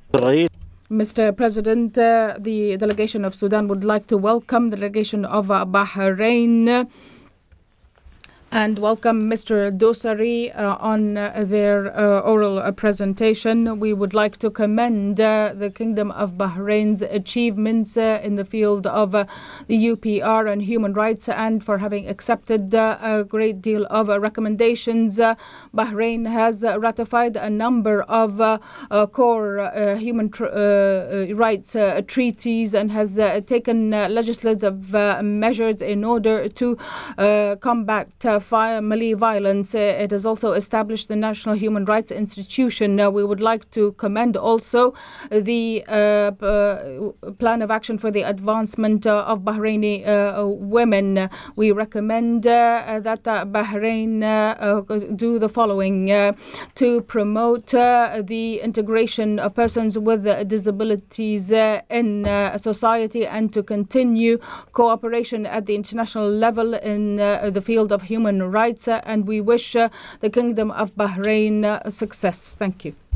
الرئيس Mr. President, the delegation of Sudan would like to welcome the delegation of Bahrain and welcome Mr. Dosari on their oral presentation. We would like to commend the Kingdom of Bahrain's achievements in the field of the UPR and human rights, and for having accepted a great deal of recommendations. Bahrain has ratified a number of core human rights treaties and has taken legislative measures in order to combat family violence. It has also established the National Human Rights Institution. We would like to commend also the plan of action for the advancement of Bahraini women. We recommend that Bahrain do the following to promote the integration of persons with disabilities in society and to continue cooperation at the international level in the field of human rights, and we wish the Kingdom of Bahrain success. Thank you.